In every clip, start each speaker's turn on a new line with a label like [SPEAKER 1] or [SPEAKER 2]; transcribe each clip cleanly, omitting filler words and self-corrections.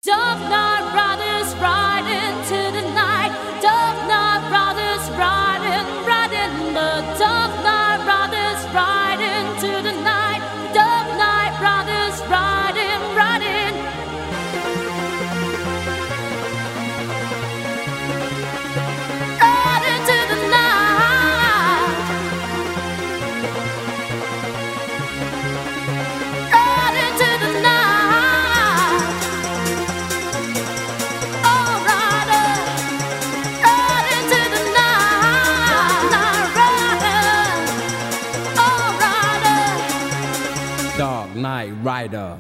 [SPEAKER 1] Dark Knight Riders ride into the night. Dark Knight Riders riding, riding. The Dark Knight Riders ride into the night. Dark Knight Riders riding, riding. Ride into the night. Ride into the night. Oh, rider, ride into the night. Night rider. Oh, rider.
[SPEAKER 2] Dark Knight Rider.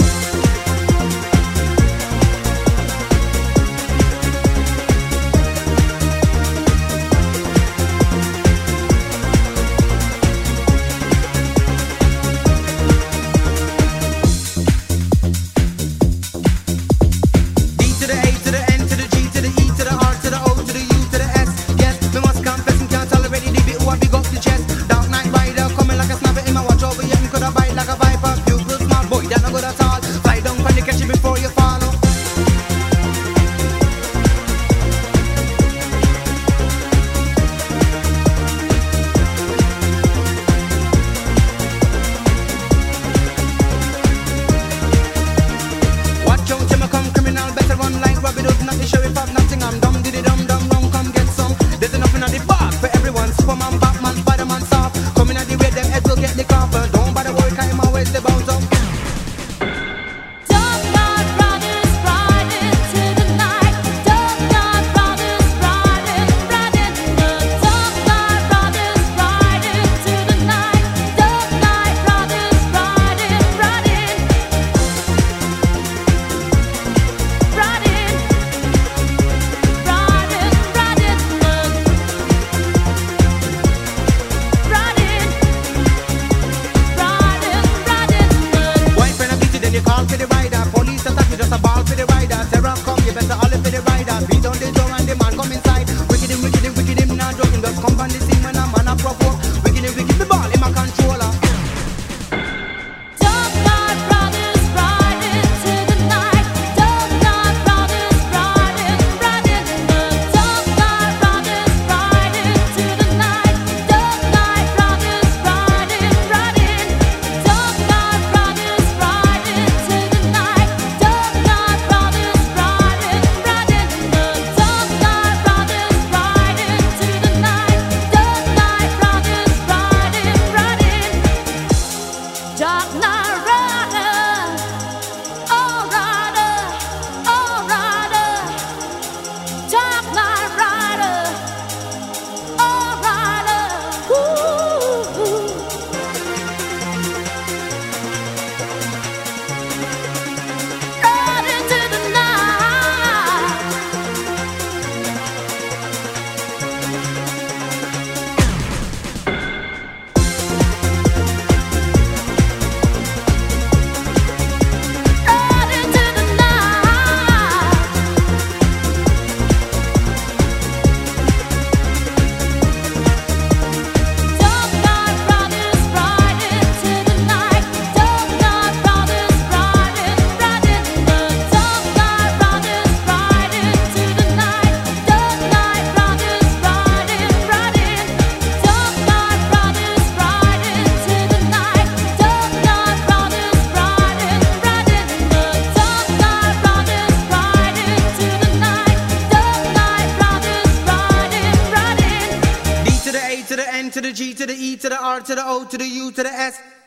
[SPEAKER 1] Dark Knight Rider, oh rider, oh rider. Dark Knight Rider, oh rider. Ooh. Ride into the night. Ride into the night. Dark Knight Riders ride into the night. Dark Knight Riders riding, riding. The Dark Knight Riders ride into the night. Dark Knight Riders riding, riding. Dark Knight Riders ride into the night. Dark Knight Riders riding, riding. The Dark Knight Riders ride into the night. Dark Knight Riders riding, riding.
[SPEAKER 3] D to the A to the N to the G to the E to the R to the O to the U to the S.